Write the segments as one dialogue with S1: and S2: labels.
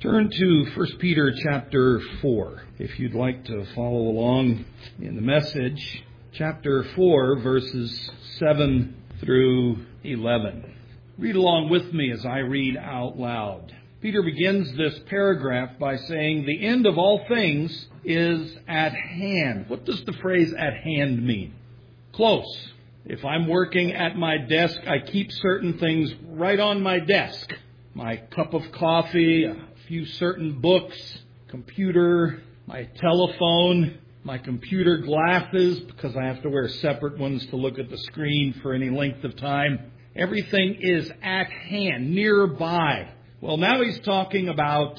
S1: Turn to 1 Peter chapter 4, if you'd like to follow along in the message. Chapter 4, verses 7 through 11. Read along with me as I read out loud. Peter begins this paragraph by saying, the end of all things is at hand. What does the phrase at hand mean? Close. If I'm working at my desk, I keep certain things right on my desk. My cup of coffee, a few certain books, computer, my telephone, my computer glasses, because I have to wear separate ones to look at the screen for any length of time. Everything is at hand, nearby. Well, now he's talking about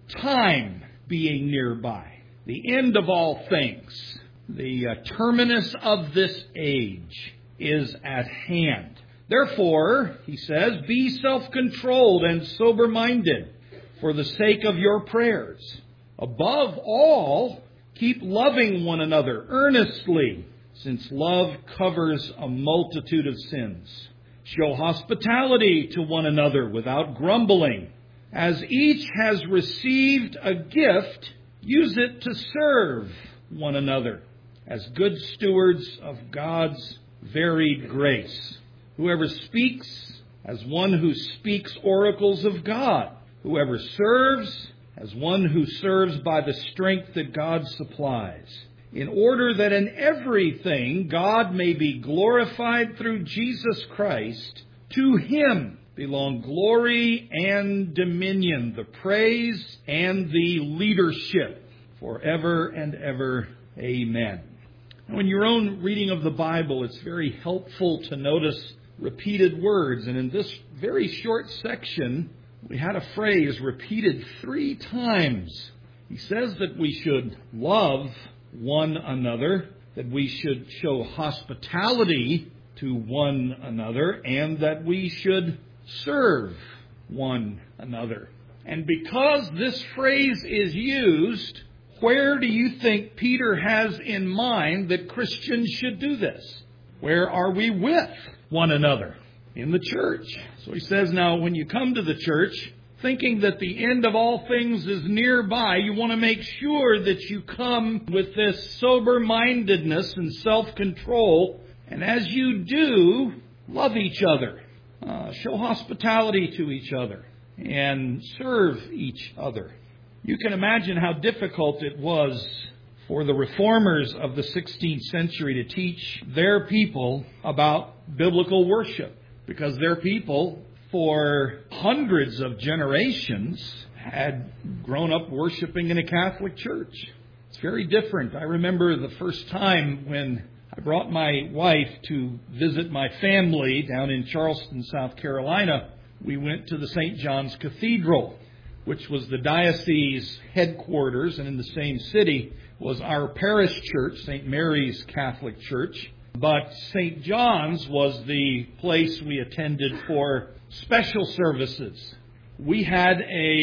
S1: time being nearby. The end of all things, the terminus of this age is at hand. Therefore, he says, be self-controlled and sober-minded for the sake of your prayers. Above all, keep loving one another earnestly, since love covers a multitude of sins. Show hospitality to one another without grumbling. As each has received a gift, use it to serve one another as good stewards of God's varied grace. Whoever speaks, as one who speaks oracles of God. Whoever serves, as one who serves by the strength that God supplies, in order that in everything God may be glorified through Jesus Christ. To Him belong glory and dominion, the praise and the leadership, forever and ever. Amen. Now, in your own reading of the Bible, it's very helpful to notice repeated words. And in this very short section, we had a phrase repeated 3 times. He says that we should love one another, that we should show hospitality to one another, and that we should serve one another. And because this phrase is used, where do you think Peter has in mind that Christians should do this? Where are we with one another? In the church. So he says, now when you come to the church, thinking that the end of all things is nearby, you want to make sure that you come with this sober-mindedness and self-control. And as you do, love each other. Show hospitality to each other. And serve each other. You can imagine how difficult it was for the reformers of the 16th century to teach their people about biblical worship. Because their people, for hundreds of generations, had grown up worshiping in a Catholic church. It's very different. I remember the first time when I brought my wife to visit my family down in Charleston, South Carolina. We went to the St. John's Cathedral, which was the diocese headquarters, and in the same city was our parish church, St. Mary's Catholic Church. But St. John's was the place we attended for special services. We had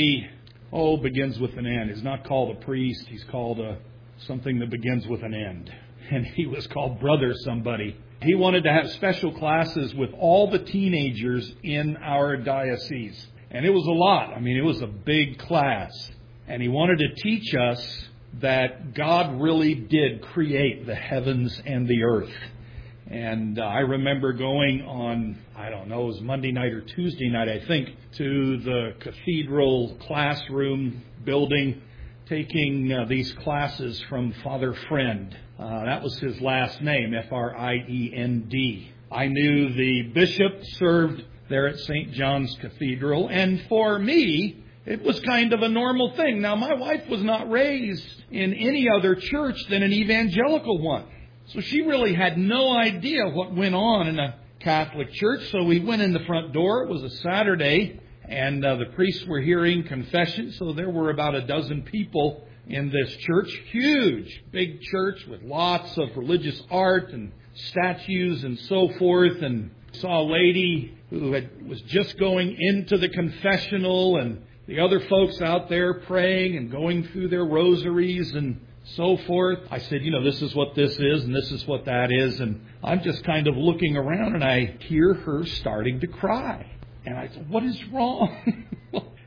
S1: begins with an N. He's not called a priest. He's called something that begins with an N. And he was called Brother somebody. He wanted to have special classes with all the teenagers in our diocese. And it was a lot. I mean, it was a big class. And he wanted to teach us that God really did create the heavens and the earth. And I remember going on, it was Monday night or Tuesday night, I think, to the cathedral classroom building, taking these classes from Father Friend. That was his last name, Friend. I knew the bishop served there at St. John's Cathedral, and for me, it was kind of a normal thing. Now, my wife was not raised in any other church than an evangelical one. So she really had no idea what went on in a Catholic church. So we went in the front door. It was a Saturday, and the priests were hearing confession. So there were about a dozen people in this church. Huge, big church with lots of religious art and statues and so forth. And saw a lady who was just going into the confessional, and the other folks out there praying and going through their rosaries and so forth. I said, this is what this is and this is what that is. And I'm just kind of looking around and I hear her starting to cry. And I said, what is wrong?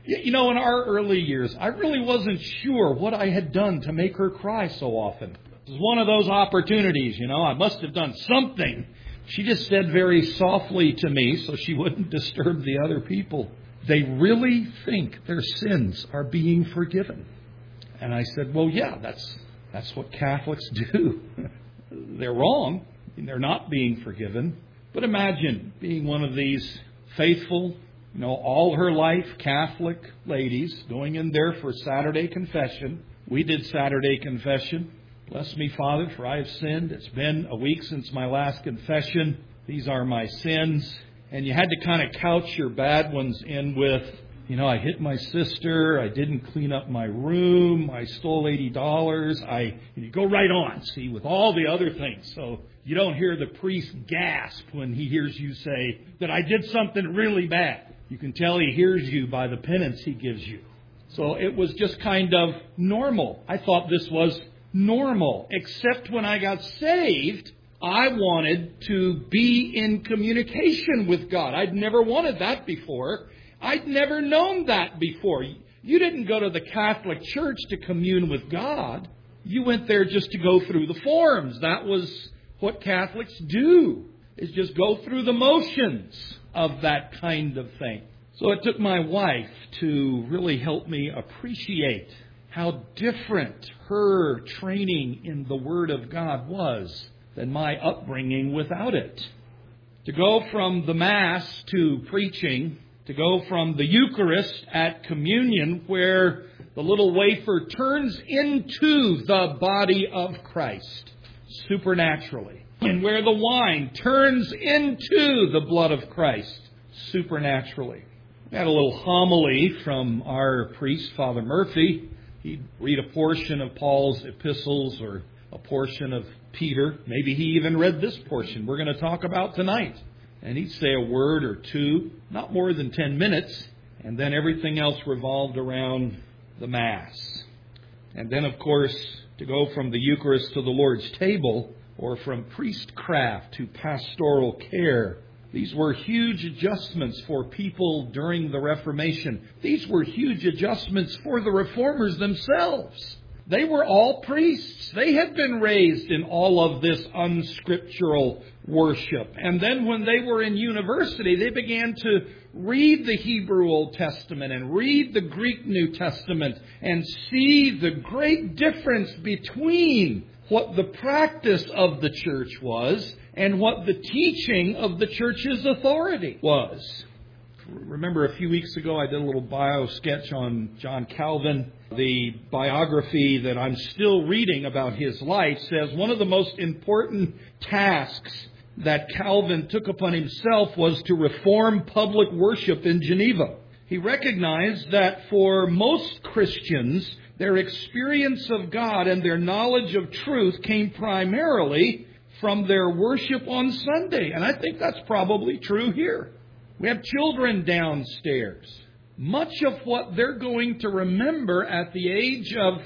S1: You know, in our early years, I really wasn't sure what I had done to make her cry so often. It was one of those opportunities, I must have done something. She just said very softly to me so she wouldn't disturb the other people, "They really think their sins are being forgiven." And I said, "Well, yeah, that's what Catholics do." They're wrong. They're not being forgiven. But imagine being one of these faithful, all her life Catholic ladies going in there for Saturday confession. We did Saturday confession. "Bless me, Father, for I have sinned. It's been a week since my last confession. These are my sins." And you had to kind of couch your bad ones in with, "I hit my sister. I didn't clean up my room. I stole $80. You go right on, see, with all the other things. So you don't hear the priest gasp when he hears you say that I did something really bad. You can tell he hears you by the penance he gives you. So it was just kind of normal. I thought this was normal, except when I got saved, I wanted to be in communication with God. I'd never wanted that before. I'd never known that before. You didn't go to the Catholic Church to commune with God. You went there just to go through the forms. That was what Catholics do, is just go through the motions of that kind of thing. So it took my wife to really help me appreciate how different her training in the Word of God was than my upbringing without it. To go from the Mass to preaching, to go from the Eucharist at communion, where the little wafer turns into the body of Christ supernaturally, and where the wine turns into the blood of Christ supernaturally. We had a little homily from our priest, Father Murphy. He'd read a portion of Paul's epistles or a portion of Peter. Maybe he even read this portion we're going to talk about tonight. And he'd say a word or two, not more than 10 minutes, and then everything else revolved around the Mass. And then, of course, to go from the Eucharist to the Lord's table, or from priestcraft to pastoral care, these were huge adjustments for people during the Reformation. These were huge adjustments for the Reformers themselves. They were all priests. They had been raised in all of this unscriptural worship. And then when they were in university, they began to read the Hebrew Old Testament and read the Greek New Testament and see the great difference between what the practice of the church was and what the teaching of the church's authority was. Remember a few weeks ago I did a little bio sketch on John Calvin. The biography that I'm still reading about his life says one of the most important tasks that Calvin took upon himself was to reform public worship in Geneva. He recognized that for most Christians, their experience of God and their knowledge of truth came primarily from their worship on Sunday. And I think that's probably true here. We have children downstairs. Much of what they're going to remember at the age of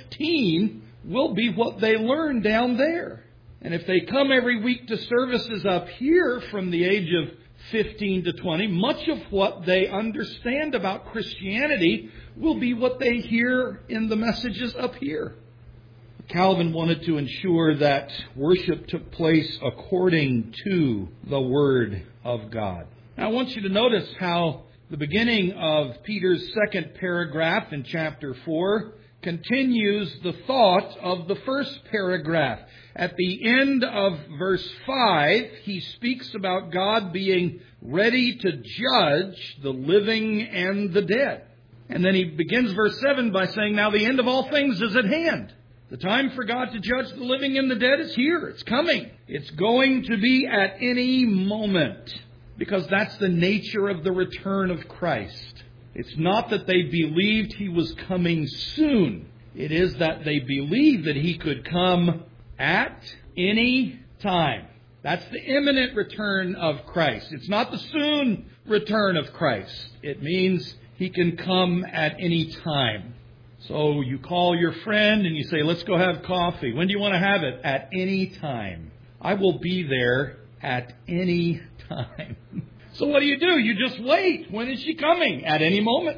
S1: 15 will be what they learn down there. And if they come every week to services up here from the age of 15 to 20, much of what they understand about Christianity will be what they hear in the messages up here. Calvin wanted to ensure that worship took place according to the Word of God. Now, I want you to notice how the beginning of Peter's second paragraph in chapter 4 continues the thought of the first paragraph. At the end of verse 5, he speaks about God being ready to judge the living and the dead. And then he begins verse 7 by saying, now the end of all things is at hand. The time for God to judge the living and the dead is here. It's coming. It's going to be at any moment. Because that's the nature of the return of Christ. It's not that they believed He was coming soon. It is that they believed that He could come at any time. That's the imminent return of Christ. It's not the soon return of Christ. It means He can come at any time. So you call your friend and you say, let's go have coffee. When do you want to have it? At any time. I will be there at any time. So what do? You just wait. When is she coming? At any moment.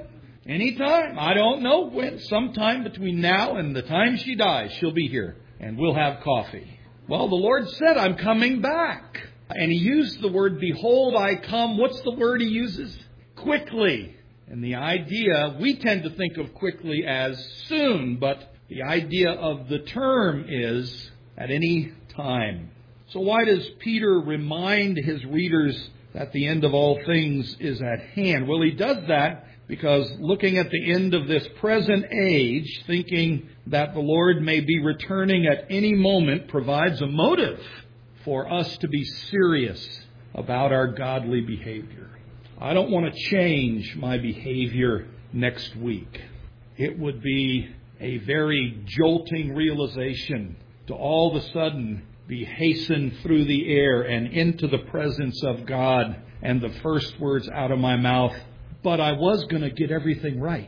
S1: Anytime. I don't know when. Sometime between now and the time she dies, she'll be here. And we'll have coffee. Well, the Lord said, I'm coming back. And He used the word, behold, I come. What's the word He uses? Quickly. And the idea, we tend to think of quickly as soon, but the idea of the term is at any time. So why does Peter remind his readers that the end of all things is at hand? Well, he does that because looking at the end of this present age, thinking that the Lord may be returning at any moment, provides a motive for us to be serious about our godly behavior. I don't want to change my behavior next week. It would be a very jolting realization to all of a sudden be hastened through the air and into the presence of God, and the first words out of my mouth, but I was going to get everything right.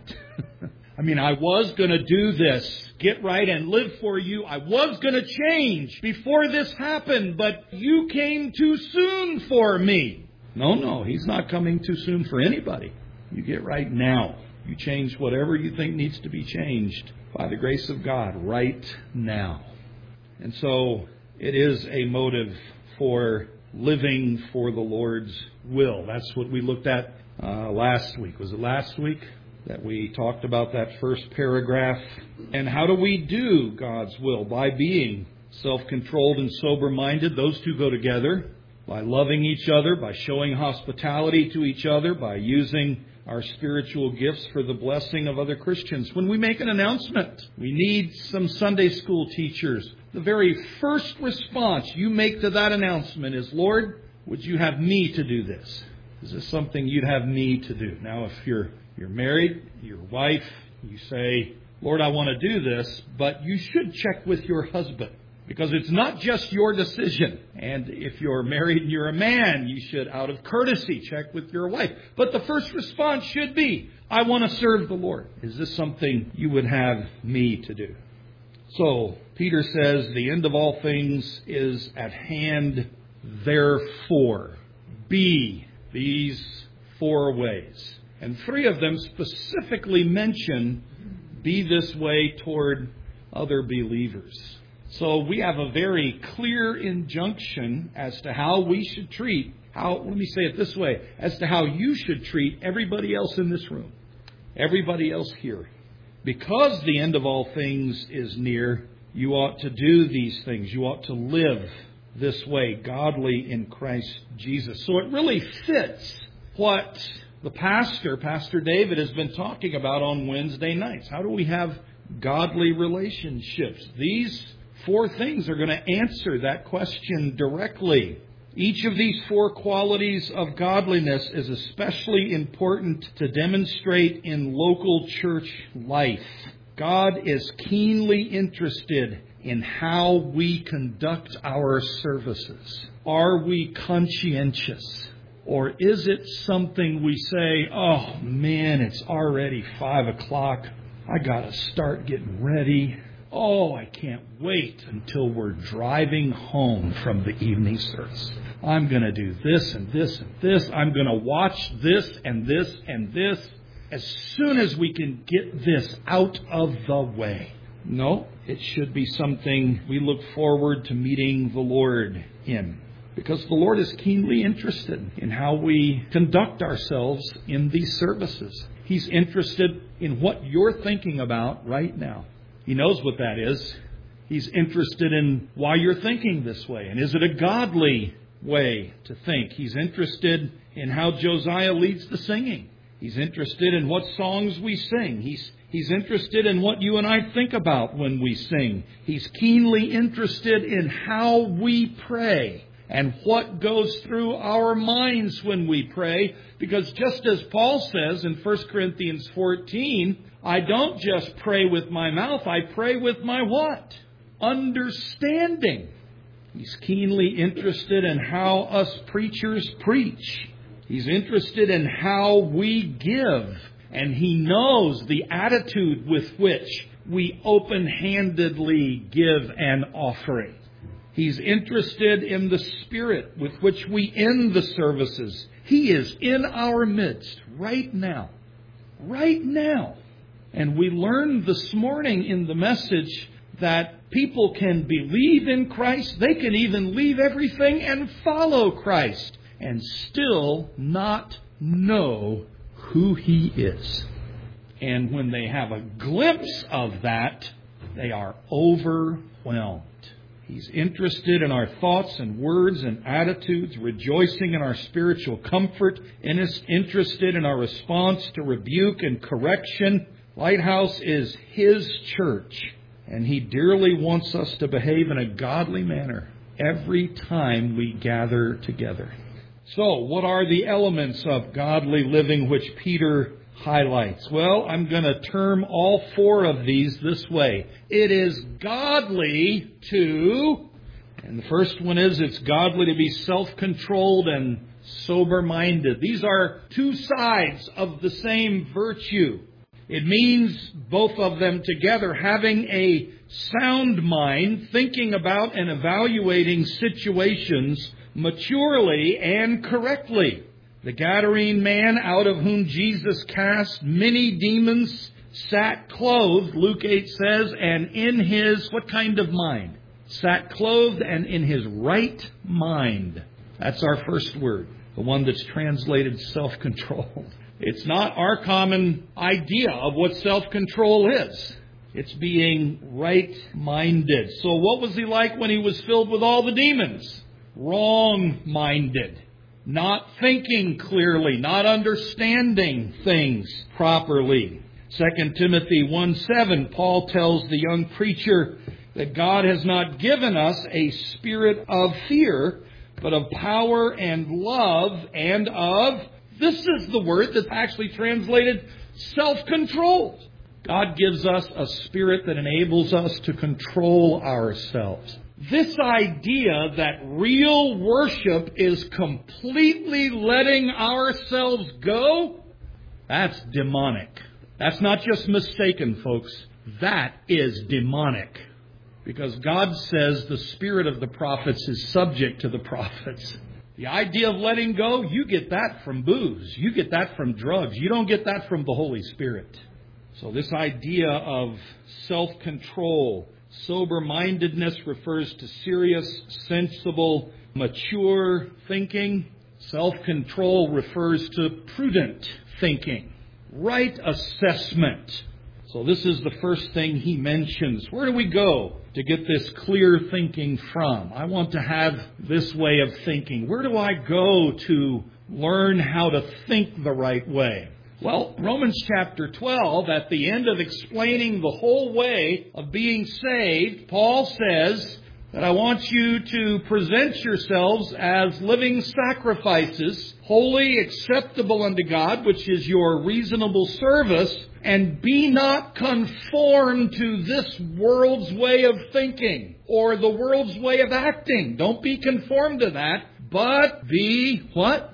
S1: I was going to do this, get right and live for you. I was going to change before this happened, but you came too soon for me. No, He's not coming too soon for anybody. You get right now. You change whatever you think needs to be changed by the grace of God right now. And so it is a motive for living for the Lord's will. That's what we looked at last week. Was it last week that we talked about that first paragraph? And how do we do God's will? By being self-controlled and sober-minded. Those two go together. By loving each other, by showing hospitality to each other, by using our spiritual gifts for the blessing of other Christians. When we make an announcement, we need some Sunday school teachers. The very first response you make to that announcement is, Lord, would you have me to do this? Is this something you'd have me to do? Now, if you're married, your wife, you say, Lord, I want to do this, but you should check with your husband. Because it's not just your decision. And if you're married and you're a man, you should, out of courtesy, check with your wife. But the first response should be, I want to serve the Lord. Is this something you would have me to do? So, Peter says, the end of all things is at hand. Therefore, be these 4 ways. And 3 of them specifically mention, be this way toward other believers. So we have a very clear injunction as to how we should treat, let me say it this way, as to how you should treat everybody else in this room, everybody else here. Because the end of all things is near, you ought to do these things. You ought to live this way, godly in Christ Jesus. So it really fits what the Pastor David, has been talking about on Wednesday nights. How do we have godly relationships? These 4 things are going to answer that question directly. Each of these 4 qualities of godliness is especially important to demonstrate in local church life. God is keenly interested in how we conduct our services. Are we conscientious? Or is it something we say, oh man, it's already 5 o'clock. I got to start getting ready. Oh, I can't wait until we're driving home from the evening service. I'm going to do this and this and this. I'm going to watch this and this and this as soon as we can get this out of the way. No, it should be something we look forward to meeting the Lord in. Because the Lord is keenly interested in how we conduct ourselves in these services. He's interested in what you're thinking about right now. He knows what that is. He's interested in why you're thinking this way. And is it a godly way to think? He's interested in how Josiah leads the singing. He's interested in what songs we sing. He's interested in what you and I think about when we sing. He's keenly interested in how we pray and what goes through our minds when we pray. Because just as Paul says in 1 Corinthians 14, I don't just pray with my mouth, I pray with my what? Understanding. He's keenly interested in how us preachers preach. He's interested in how we give. And He knows the attitude with which we open-handedly give an offering. He's interested in the spirit with which we end the services. He is in our midst right now. right now. And we learned this morning in the message that people can believe in Christ. They can even leave everything and follow Christ and still not know who He is. And when they have a glimpse of that, they are overwhelmed. He's interested in our thoughts and words and attitudes, rejoicing in our spiritual comfort, interested in our response to rebuke and correction. Lighthouse is His church, and He dearly wants us to behave in a godly manner every time we gather together. So, what are the elements of godly living which Peter highlights? Well, I'm going to term all four of these this way. It is godly to, and the first one is it's godly to be self-controlled and sober-minded. These are two sides of the same virtue. It means both of them together, having a sound mind, thinking about and evaluating situations maturely and correctly. The Gadarene man, out of whom Jesus cast many demons, sat clothed, Luke 8 says, and in his, what kind of mind? Sat clothed and in his right mind. That's our first word, the one that's translated self-control. It's not our common idea of what self-control is. It's being right-minded. So what was he like when he was filled with all the demons? Wrong-minded. Not thinking clearly, not understanding things properly. 2 Timothy 1:7, Paul tells the young preacher that God has not given us a spirit of fear, but of power and love and of, this is the word that's actually translated self-control. God gives us a spirit that enables us to control ourselves. This idea that real worship is completely letting ourselves go, that's demonic. That's not just mistaken, folks. That is demonic. Because God says the spirit of the prophets is subject to the prophets. The idea of letting go, you get that from booze. You get that from drugs. You don't get that from the Holy Spirit. So this idea of self-control, sober-mindedness refers to serious, sensible, mature thinking. Self-control refers to prudent thinking, right assessment. So this is the first thing he mentions. Where do we go to get this clear thinking from? I want to have this way of thinking. Where do I go to learn how to think the right way? Well, Romans chapter 12, at the end of explaining the whole way of being saved, Paul says that I want you to present yourselves as living sacrifices, holy, acceptable unto God, which is your reasonable service, and be not conformed to this world's way of thinking or the world's way of acting. Don't be conformed to that, but be what?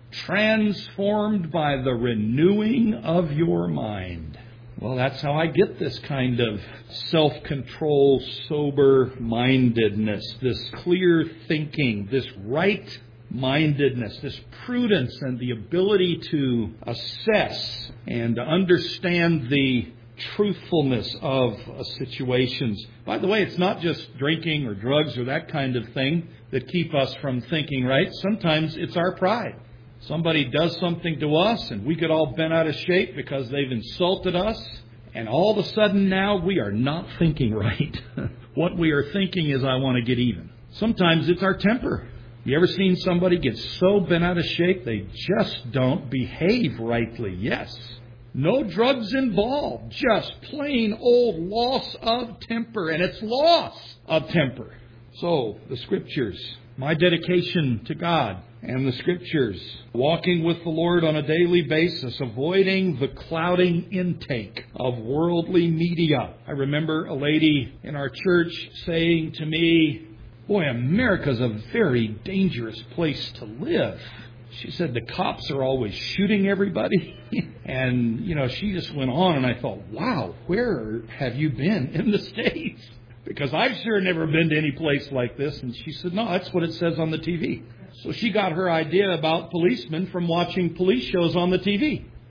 S1: Transformed by the renewing of your mind. Well, that's how I get this kind of self-control, sober-mindedness, this clear thinking, this right-mindedness, this prudence and the ability to assess and to understand the truthfulness of situations. By the way, it's not just drinking or drugs or that kind of thing that keep us from thinking right. Sometimes it's our pride. Somebody does something to us and we get all bent out of shape because they've insulted us. And all of a sudden now we are not thinking right. What we are thinking is, I want to get even. Sometimes it's our temper. You ever seen somebody get so bent out of shape they just don't behave rightly? Yes. No drugs involved. Just plain old loss of temper. And it's loss of temper. So, the Scriptures, my dedication to God and the Scriptures, walking with the Lord on a daily basis, avoiding the clouding intake of worldly media. I remember a lady in our church saying to me, boy, America's a very dangerous place to live. She said the cops are always shooting everybody. And, she just went on and I thought, wow, where have you been in the States? Because I've sure never been to any place like this. And she said, no, that's what it says on the TV. So she got her idea about policemen from watching police shows on the TV.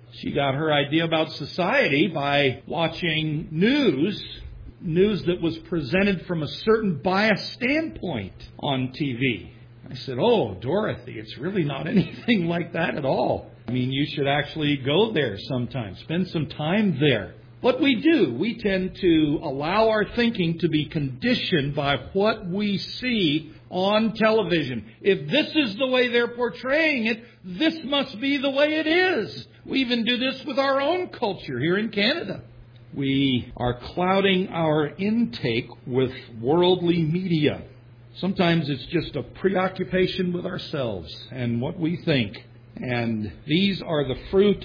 S1: She got her idea about society by watching news that was presented from a certain biased standpoint on TV. I said, "Oh, Dorothy, it's really not anything like that at all. I mean, you should actually go there sometime, spend some time there." What we do, we tend to allow our thinking to be conditioned by what we see on television. If this is the way they're portraying it, this must be the way it is. We even do this with our own culture here in Canada. We are clouding our intake with worldly media. Sometimes it's just a preoccupation with ourselves and what we think. And these are not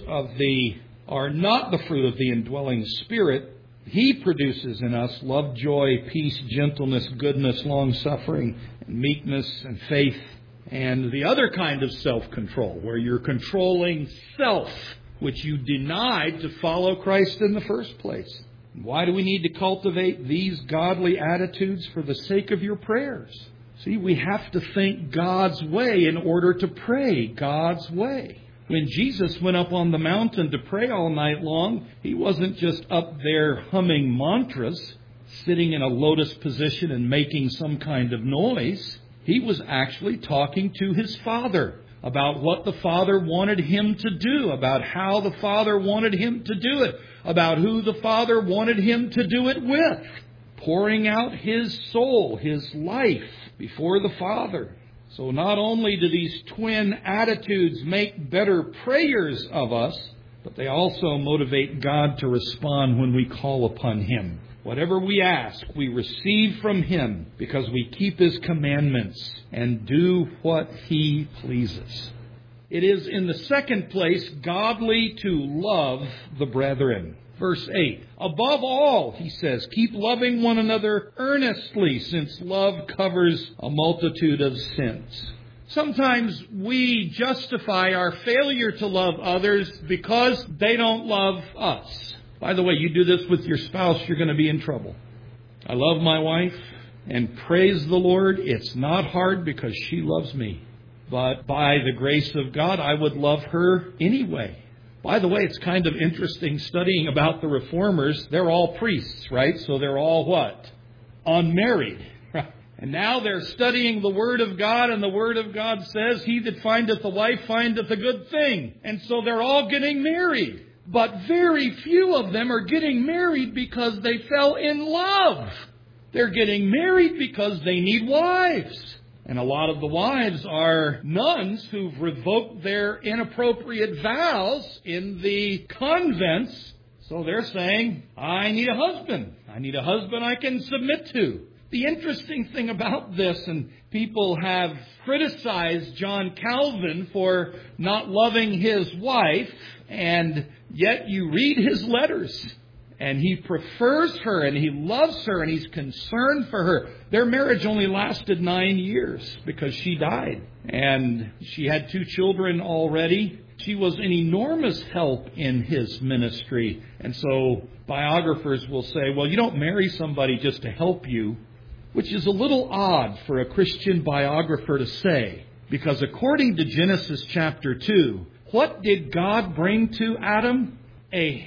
S1: the fruit of the indwelling Spirit. He produces in us love, joy, peace, gentleness, goodness, long-suffering, and meekness, and faith, and the other kind of self-control, where you're controlling self, which you denied to follow Christ in the first place. Why do we need to cultivate these godly attitudes? For the sake of your prayers. See, we have to think God's way in order to pray God's way. When Jesus went up on the mountain to pray all night long, He wasn't just up there humming mantras, sitting in a lotus position and making some kind of noise. He was actually talking to His Father about what the Father wanted Him to do, about how the Father wanted Him to do it, about who the Father wanted Him to do it with, pouring out His soul, His life before the Father. So not only do these twin attitudes make better prayers of us, but they also motivate God to respond when we call upon Him. Whatever we ask, we receive from Him because we keep His commandments and do what He pleases. It is, in the second place, godly to love the brethren. Verse 8, above all, he says, keep loving one another earnestly, since love covers a multitude of sins. Sometimes we justify our failure to love others because they don't love us. By the way, you do this with your spouse, you're going to be in trouble. I love my wife, and praise the Lord, it's not hard because she loves me. But by the grace of God, I would love her anyway. By the way, it's kind of interesting studying about the Reformers. They're all priests, right? So they're all what? Unmarried. Right? And now they're studying the Word of God, and the Word of God says, he that findeth a wife findeth a good thing. And so they're all getting married. But very few of them are getting married because they fell in love. They're getting married because they need wives. And a lot of the wives are nuns who've revoked their inappropriate vows in the convents. So they're saying, I need a husband. I need a husband I can submit to. The interesting thing about this, and people have criticized John Calvin for not loving his wife, and yet you read his letters. And he prefers her, and he loves her, and he's concerned for her. Their marriage only lasted 9 years because she died. And she had 2 children already. She was an enormous help in his ministry. And so biographers will say, well, you don't marry somebody just to help you, which is a little odd for a Christian biographer to say. Because according to Genesis chapter 2, what did God bring to Adam? A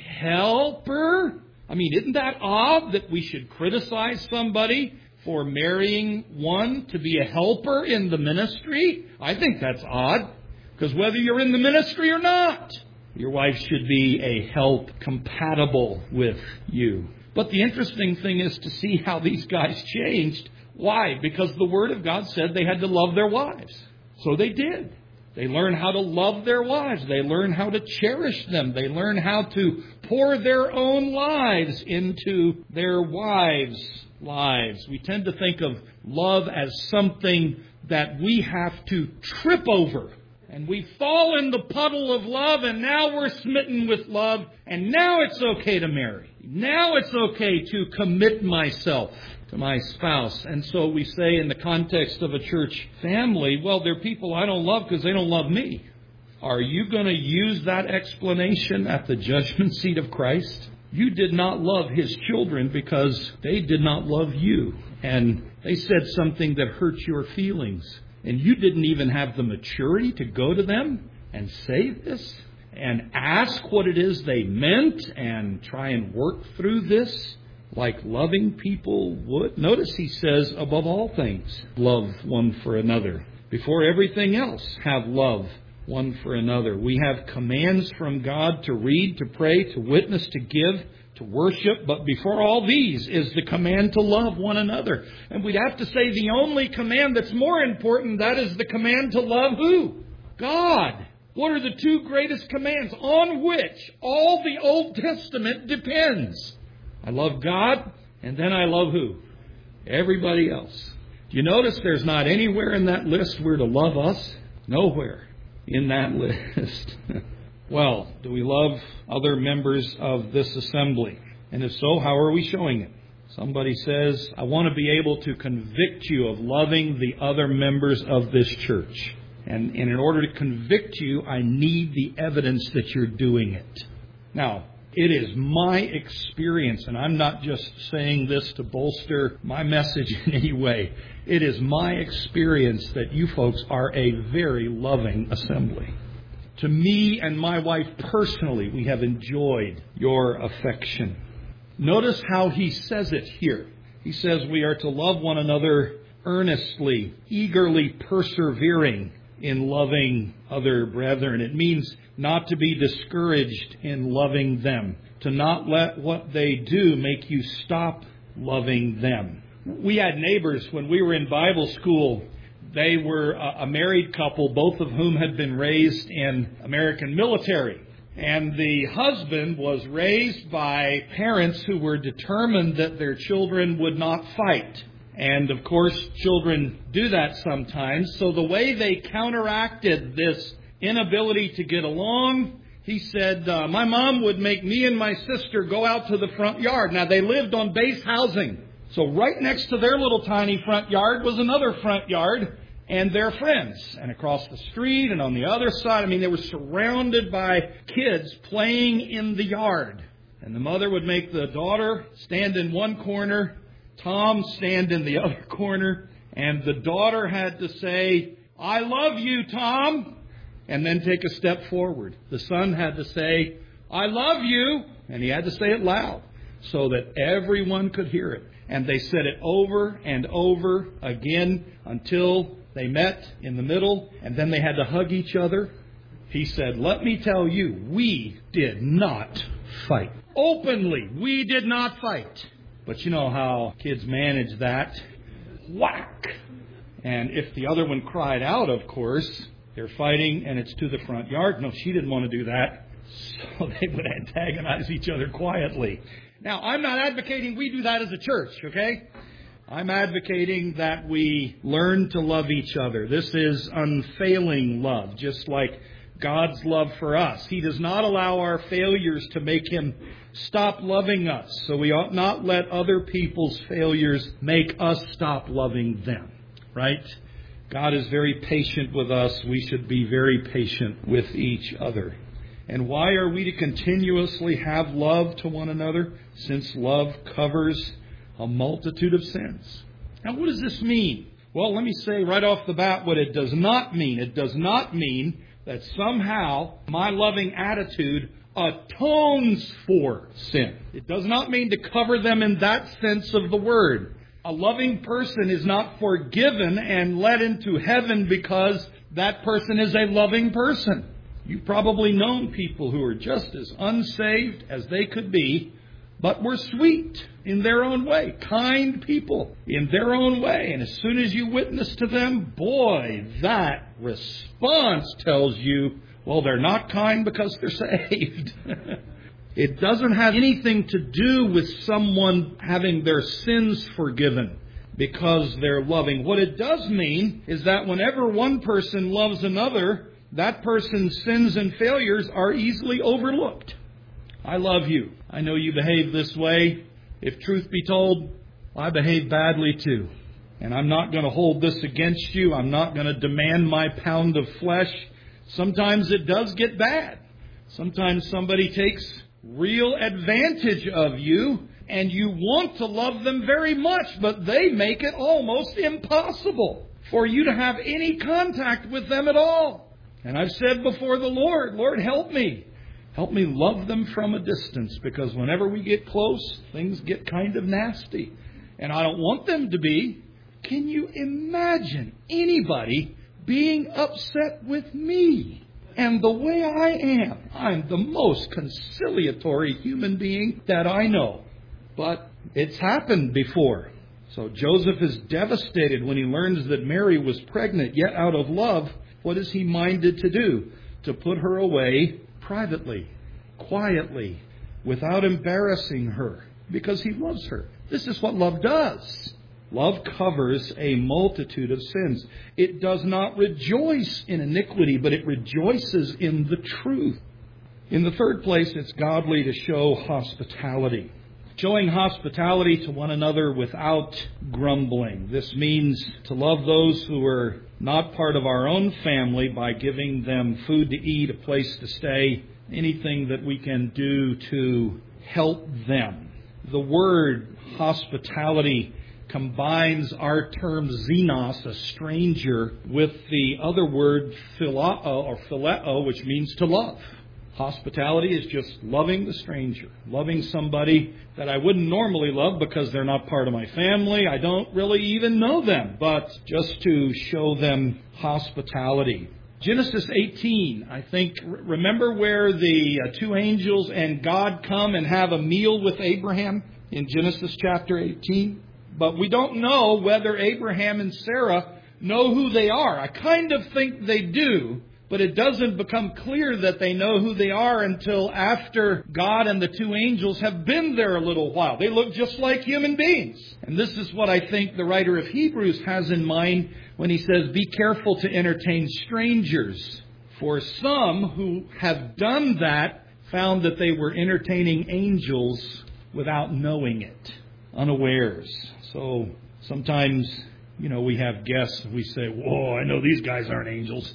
S1: helper? I mean, isn't that odd that we should criticize somebody for marrying one to be a helper in the ministry? I think that's odd, because whether you're in the ministry or not, your wife should be a help compatible with you. But the interesting thing is to see how these guys changed. Why? Because the Word of God said they had to love their wives. So they did. They learn how to love their wives. They learn how to cherish them. They learn how to pour their own lives into their wives' lives. We tend to think of love as something that we have to trip over. And we fall in the puddle of love, and now we're smitten with love, and now it's okay to marry. Now it's okay to commit myself to my spouse. And so we say in the context of a church family, well, they're people I don't love because they don't love me. Are you going to use that explanation at the judgment seat of Christ? You did not love His children because they did not love you. And they said something that hurt your feelings. And you didn't even have the maturity to go to them and say this. and ask what it is they meant and try and work through this like loving people would? Notice he says, above all things, love one for another. Before everything else, have love one for another. We have commands from God to read, to pray, to witness, to give, to worship. But before all these is the command to love one another. And we'd have to say the only command that's more important, that is the command to love who? God. What are the two greatest commands on which all the Old Testament depends? I love God, and then I love who? Everybody else. Do you notice there's not anywhere in that list we're to love us? Nowhere in that list. Well, do we love other members of this assembly? And if so, how are we showing it? Somebody says, I want to be able to convict you of loving the other members of this church. And in order to convict you, I need the evidence that you're doing it. Now, it is my experience, and I'm not just saying this to bolster my message in any way. It is my experience that you folks are a very loving assembly. To me and my wife personally, we have enjoyed your affection. Notice how he says it here. He says we are to love one another earnestly, eagerly persevering in loving other brethren. It means not to be discouraged in loving them, to not let what they do make you stop loving them. We had neighbors when we were in Bible school. They were a married couple, both of whom had been raised in American military. And the husband was raised by parents who were determined that their children would not fight. And, of course, children do that sometimes. So the way they counteracted this inability to get along, he said, my mom would make me and my sister go out to the front yard. Now, they lived on base housing. So right next to their little tiny front yard was another front yard and their friends. And across the street and on the other side, they were surrounded by kids playing in the yard. And the mother would make the daughter stand in one corner, Tom stand in the other corner, and the daughter had to say, I love you, Tom, and then take a step forward. The son had to say, I love you, and he had to say it loud so that everyone could hear it. And they said it over and over again until they met in the middle, and then they had to hug each other. He said, let me tell you, we did not fight. Openly, we did not fight. But you know how kids manage that. Whack! And if the other one cried out, of course, they're fighting and it's to the front yard. No, she didn't want to do that. So they would antagonize each other quietly. Now, I'm not advocating we do that as a church, okay? I'm advocating that we learn to love each other. This is unfailing love, just like God's love for us. He does not allow our failures to make Him stop loving us. So we ought not let other people's failures make us stop loving them, right? God is very patient with us. We should be very patient with each other. And why are we to continuously have love to one another? Since love covers a multitude of sins. Now, what does this mean? Well, let me say right off the bat what it does not mean. It does not mean that somehow my loving attitude atones for sin. It does not mean to cover them in that sense of the word. A loving person is not forgiven and led into heaven because that person is a loving person. You've probably known people who are just as unsaved as they could be, but were sweet in their own way, kind people in their own way. And as soon as you witness to them, boy, that response tells you, well, they're not kind because they're saved. It doesn't have anything to do with someone having their sins forgiven because they're loving. What it does mean is that whenever one person loves another, that person's sins and failures are easily overlooked. I love you. I know you behave this way. If truth be told, I behave badly too. And I'm not going to hold this against you. I'm not going to demand my pound of flesh. Sometimes it does get bad. Sometimes somebody takes real advantage of you and you want to love them very much, but they make it almost impossible for you to have any contact with them at all. And I've said before the Lord, Lord, help me. Help me love them from a distance, because whenever we get close, things get kind of nasty. And I don't want them to be. Can you imagine anybody being upset with me? And the way I am, I'm the most conciliatory human being that I know. But it's happened before. So Joseph is devastated when he learns that Mary was pregnant, yet out of love, what is he minded to do? To put her away privately, quietly, without embarrassing her, because he loves her. This is what love does. Love covers a multitude of sins. It does not rejoice in iniquity, but it rejoices in the truth. In the third place, it's godly to show hospitality. Showing hospitality to one another without grumbling. This means to love those who are not part of our own family by giving them food to eat, a place to stay, anything that we can do to help them. The word hospitality combines our term xenos, a stranger, with the other word phileo or phileo, which means to love. Hospitality is just loving the stranger, loving somebody that I wouldn't normally love because they're not part of my family. I don't really even know them, but just to show them hospitality. Genesis 18, I think, remember where the two angels and God come and have a meal with Abraham in Genesis chapter 18? But we don't know whether Abraham and Sarah know who they are. I kind of think they do, but it doesn't become clear that they know who they are until after God and the two angels have been there a little while. They look just like human beings. And this is what I think the writer of Hebrews has in mind when he says, be careful to entertain strangers. For some who have done that found that they were entertaining angels without knowing it, unawares. So sometimes, we have guests and we say, whoa, I know these guys aren't angels.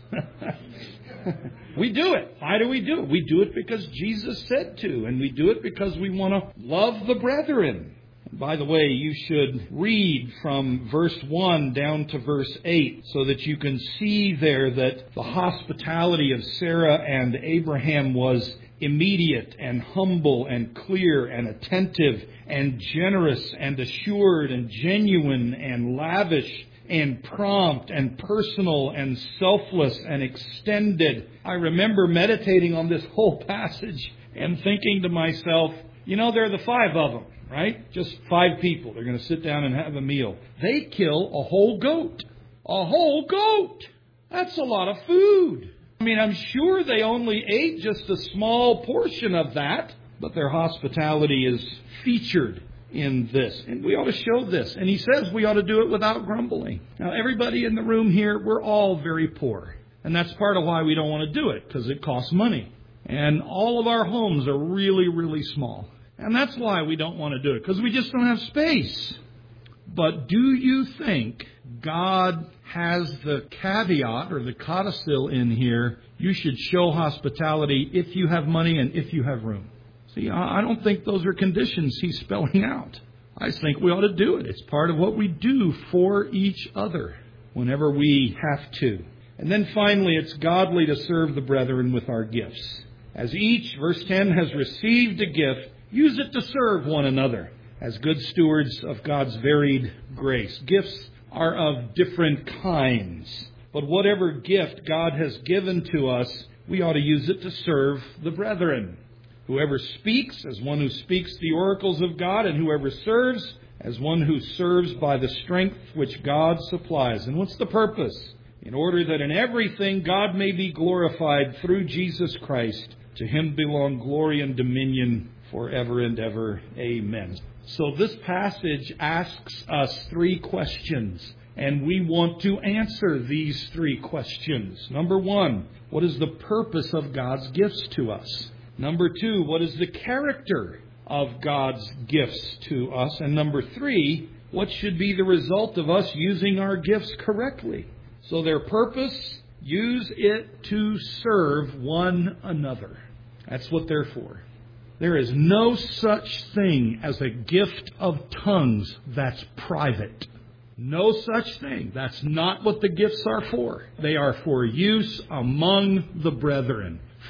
S1: We do it. Why do we do it? We do it because Jesus said to, and we do it because we want to love the brethren. And by the way, you should read from verse 1 down to verse 8 so that you can see there that the hospitality of Sarah and Abraham was immediate and humble and clear and attentive and generous and assured and genuine and lavish and prompt and personal and selfless and extended. I remember meditating on this whole passage and thinking to myself, there are the 5 of them, right? Just 5 people. They're going to sit down and have a meal. They kill a whole goat. A whole goat! That's a lot of food. I'm sure they only ate just a small portion of that, but their hospitality is featured in this. And we ought to show this. And he says we ought to do it without grumbling. Now, everybody in the room here, we're all very poor. And that's part of why we don't want to do it, because it costs money. And all of our homes are really, really small. And that's why we don't want to do it, because we just don't have space. But do you think God has the caveat or the codicil in here, you should show hospitality if you have money and if you have room? See, I don't think those are conditions he's spelling out. I think we ought to do it. It's part of what we do for each other whenever we have to. And then finally, it's godly to serve the brethren with our gifts. As each, verse 10, has received a gift, use it to serve one another as good stewards of God's varied grace. Gifts are of different kinds. But whatever gift God has given to us, we ought to use it to serve the brethren. Whoever speaks, as one who speaks the oracles of God, and whoever serves, as one who serves by the strength which God supplies. And what's the purpose? In order that in everything God may be glorified through Jesus Christ. To him belong glory and dominion forever and ever. Amen. So this passage asks us 3 questions, and we want to answer these 3 questions. Number 1, what is the purpose of God's gifts to us? Number 2, what is the character of God's gifts to us? And number 3, what should be the result of us using our gifts correctly? So their purpose, use it to serve one another. That's what they're for. There is no such thing as a gift of tongues that's private. No such thing. That's not what the gifts are for. They are for use among the brethren,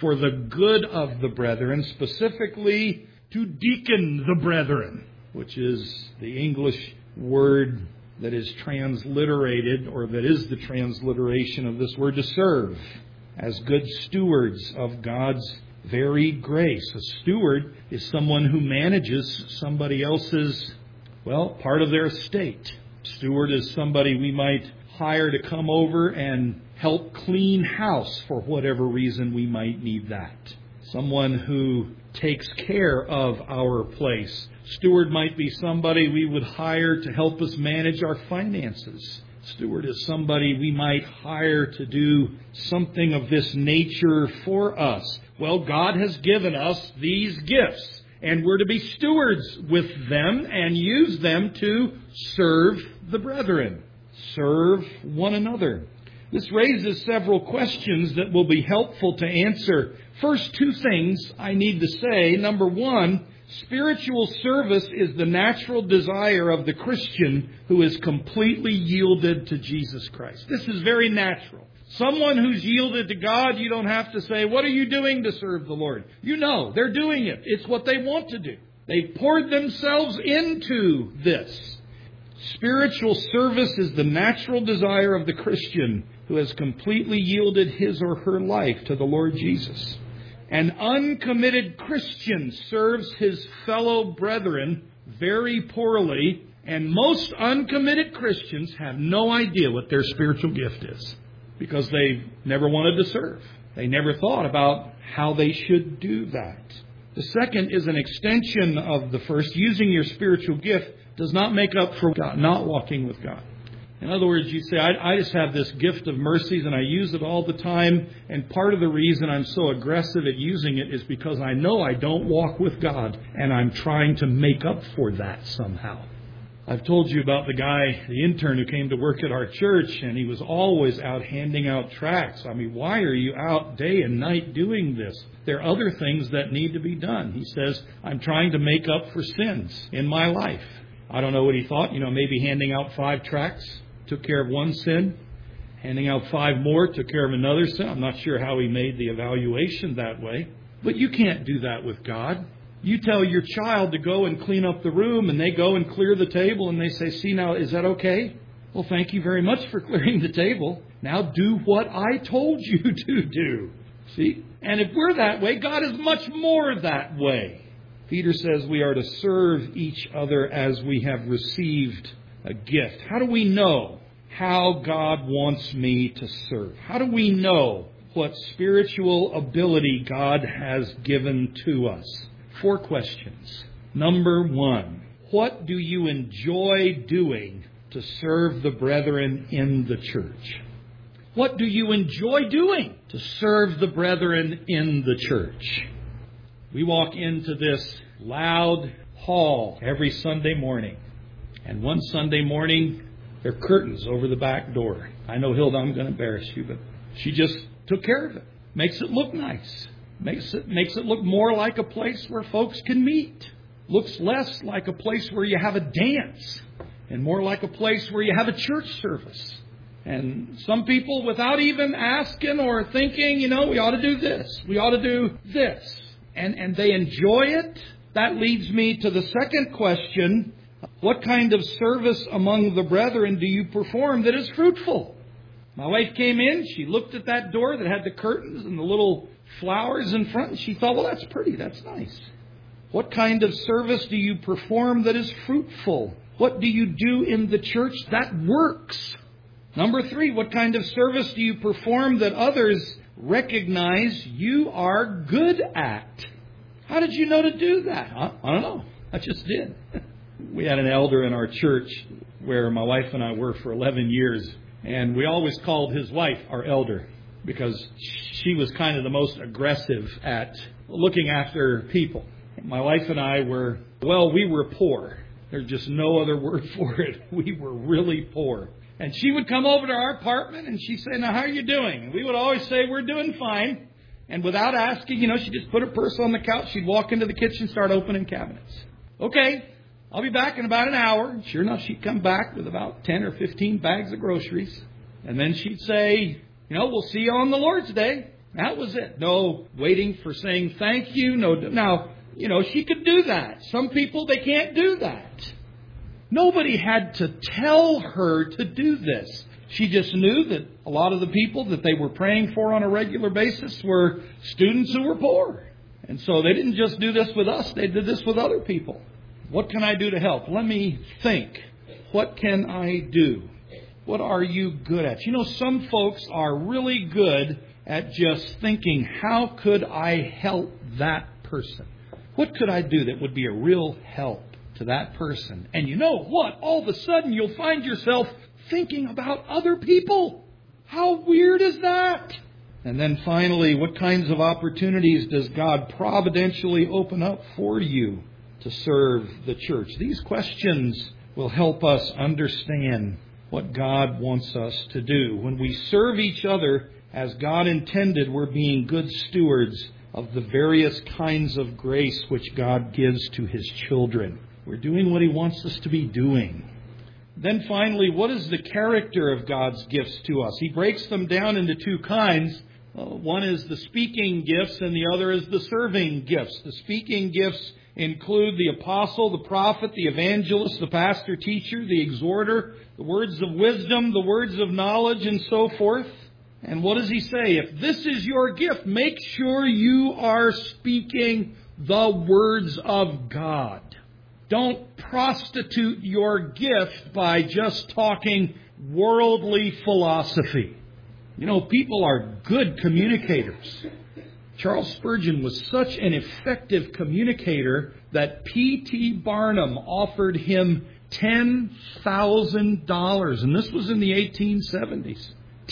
S1: for the good of the brethren, specifically to deacon the brethren, which is the English word that is transliterated, or that is the transliteration of this word to serve, as good stewards of God's varied grace. A steward is someone who manages somebody else's, part of their estate. Steward is somebody we might hire to come over and help clean house for whatever reason we might need that. Someone who takes care of our place. Steward might be somebody we would hire to help us manage our finances. Steward is somebody we might hire to do something of this nature for us. Well, God has given us these gifts, and we're to be stewards with them and use them to serve the brethren, serve one another. This raises several questions that will be helpful to answer. First, two things I need to say. Number one, spiritual service is the natural desire of the Christian who is completely yielded to Jesus Christ. This is very natural. Someone who's yielded to God, you don't have to say, what are you doing to serve the Lord? You know, they're doing it. It's what they want to do. They've poured themselves into this. Spiritual service is the natural desire of the Christian who has completely yielded his or her life to the Lord Jesus. An uncommitted Christian serves his fellow brethren very poorly, and most uncommitted Christians have no idea what their spiritual gift is because they've never wanted to serve. They never thought about how they should do that. The second is an extension of the first. Using your spiritual gift does not make up for God, not walking with God. In other words, you say, I just have this gift of mercies and I use it all the time. And part of the reason I'm so aggressive at using it is because I know I don't walk with God and I'm trying to make up for that somehow. I've told you about the intern who came to work at our church, and he was always out handing out tracts. I mean, why are you out day and night doing this? There are other things that need to be done. He says, I'm trying to make up for sins in my life. I don't know what he thought. Maybe handing out 5 tracts took care of one sin. Handing out 5 more took care of another sin. I'm not sure how he made the evaluation that way. But you can't do that with God. You tell your child to go and clean up the room, and they go and clear the table, and they say, see, now, is that okay? Well, thank you very much for clearing the table. Now do what I told you to do. See? And if we're that way, God is much more that way. Peter says we are to serve each other as we have received a gift. How do we know how God wants me to serve? How do we know what spiritual ability God has given to us? 4 questions. Number 1, what do you enjoy doing to serve the brethren in the church? What do you enjoy doing to serve the brethren in the church? We walk into this loud hall every Sunday morning. And one Sunday morning, there are curtains over the back door. I know, Hilda, I'm going to embarrass you, but she just took care of it. Makes it look nice. Makes it look more like a place where folks can meet. Looks less like a place where you have a dance and more like a place where you have a church service. And some people, without even asking or thinking, we ought to do this. We ought to do this. And they enjoy it. That leads me to the second question. What kind of service among the brethren do you perform that is fruitful? My wife came in. She looked at that door that had the curtains and the little flowers in front, and she thought, well, that's pretty. That's nice. What kind of service do you perform that is fruitful? What do you do in the church that works? Number 3, what kind of service do you perform that others recognize you are good at? How did you know to do that? I don't know. I just did. We had an elder in our church where my wife and I were for 11 years, and we always called his wife our elder because she was kind of the most aggressive at looking after people. My wife and I were poor. There's just no other word for it. We were really poor. And she would come over to our apartment and she'd say, now, how are you doing? And we would always say, we're doing fine. And without asking, she'd just put her purse on the couch. She'd walk into the kitchen, start opening cabinets. Okay, I'll be back in about an hour. And sure enough, she'd come back with about 10 or 15 bags of groceries. And then she'd say, we'll see you on the Lord's Day. That was it. No waiting for saying thank you. No. Now, she could do that. Some people, they can't do that. Nobody had to tell her to do this. She just knew that a lot of the people that they were praying for on a regular basis were students who were poor. And so they didn't just do this with us. They did this with other people. What can I do to help? Let me think. What can I do? What are you good at? Some folks are really good at just thinking, how could I help that person? What could I do that would be a real help to that person? And you know what? All of a sudden you'll find yourself thinking about other people. How weird is that? And then finally, what kinds of opportunities does God providentially open up for you to serve the church? These questions will help us understand what God wants us to do. When we serve each other as God intended, we're being good stewards of the various kinds of grace which God gives to His children. We're doing what He wants us to be doing. Then finally, what is the character of God's gifts to us? He breaks them down into two kinds. One is the speaking gifts and the other is the serving gifts. The speaking gifts include the apostle, the prophet, the evangelist, the pastor, teacher, the exhorter, the words of wisdom, the words of knowledge, and so forth. And what does he say? If this is your gift, make sure you are speaking the words of God. Don't prostitute your gift by just talking worldly philosophy. People are good communicators. Charles Spurgeon was such an effective communicator that P.T. Barnum offered him $10,000, and this was in the 1870s.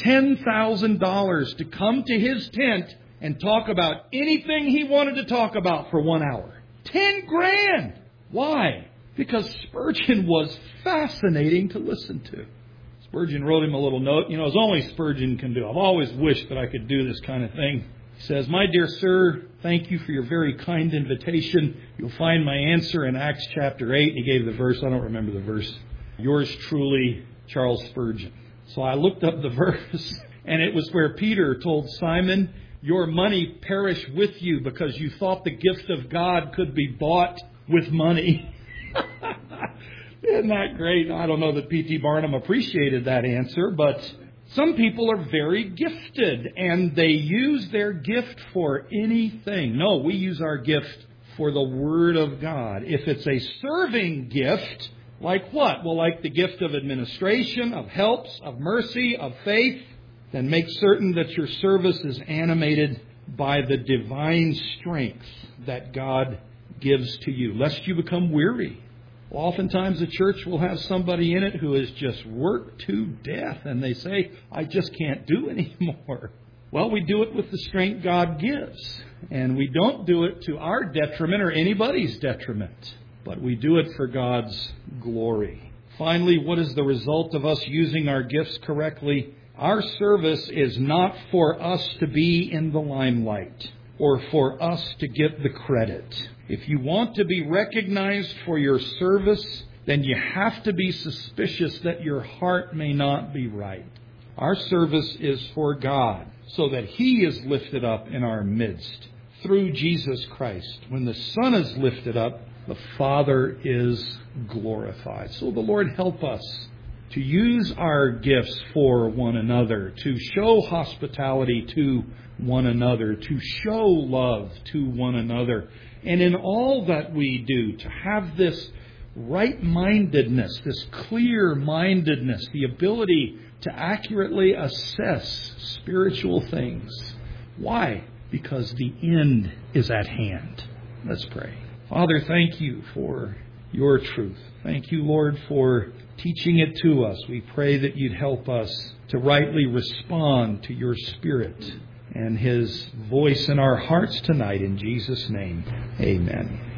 S1: $10,000 to come to his tent and talk about anything he wanted to talk about for 1 hour. $10,000! Why? Because Spurgeon was fascinating to listen to. Spurgeon wrote him a little note. As only Spurgeon can do. I've always wished that I could do this kind of thing. He says, "My dear sir, thank you for your very kind invitation. You'll find my answer in Acts chapter 8. He gave the verse. I don't remember the verse. Yours truly, Charles Spurgeon." So I looked up the verse, and it was where Peter told Simon, "Your money perish with you because you thought the gift of God could be bought with money." Isn't that great? I don't know that P.T. Barnum appreciated that answer, but some people are very gifted and they use their gift for anything. No, we use our gift for the Word of God. If it's a serving gift, like what? Well, like the gift of administration, of helps, of mercy, of faith, then make certain that your service is animated by the divine strength that God gives to you, lest you become weary. Oftentimes the church will have somebody in it who is just worked to death, and they say, "I just can't do anymore." Well, we do it with the strength God gives, and we don't do it to our detriment or anybody's detriment, but we do it for God's glory. Finally, what is the result of us using our gifts correctly? Our service is not for us to be in the limelight or for us to get the credit. If you want to be recognized for your service, then you have to be suspicious that your heart may not be right. Our service is for God, so that He is lifted up in our midst through Jesus Christ. When the Son is lifted up, the Father is glorified. So the Lord help us to use our gifts for one another, to show hospitality to one another, to show love to one another. And in all that we do, to have this right-mindedness, this clear-mindedness, the ability to accurately assess spiritual things. Why? Because the end is at hand. Let's pray. Father, thank you for your truth. Thank you, Lord, for teaching it to us. We pray that you'd help us to rightly respond to your Spirit and His voice in our hearts tonight. In Jesus' name, amen.